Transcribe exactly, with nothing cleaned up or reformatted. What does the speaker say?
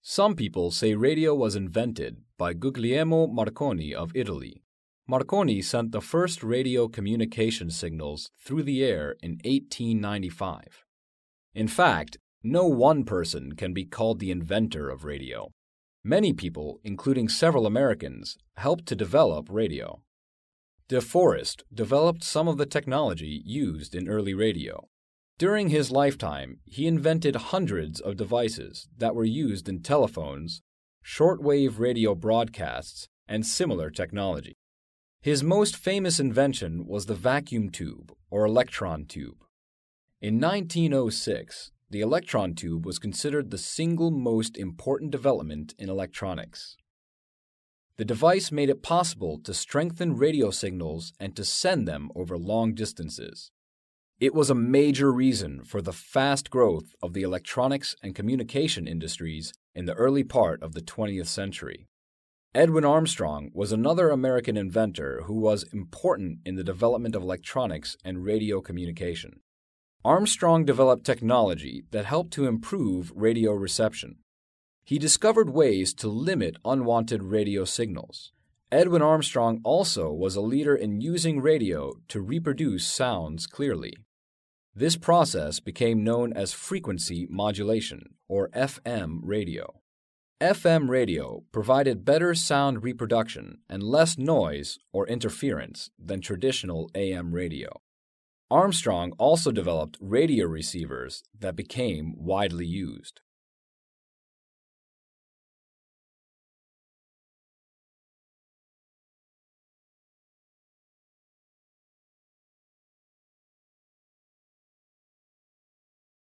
Some people say radio was invented by Guglielmo Marconi of Italy. Marconi sent the first radio communication signals through the air in eighteen ninety-five. In fact, no one person can be called the inventor of radio. Many people, including several Americans, helped to develop radio. De Forest developed some of the technology used in early radio. During his lifetime, he invented hundreds of devices that were used in telephones, shortwave radio broadcasts, and similar technology. His most famous invention was the vacuum tube, or electron tube. In nineteen oh six, the electron tube was considered the single most important development in electronics. The device made it possible to strengthen radio signals and to send them over long distances. It was a major reason for the fast growth of the electronics and communication industries in the early part of the twentieth century. Edwin Armstrong was another American inventor who was important in the development of electronics and radio communication. Armstrong developed technology that helped to improve radio reception. He discovered ways to limit unwanted radio signals. Edwin Armstrong also was a leader in using radio to reproduce sounds clearly. This process became known as frequency modulation, or F M radio. F M radio provided better sound reproduction and less noise or interference than traditional A M radio. Armstrong also developed radio receivers that became widely used.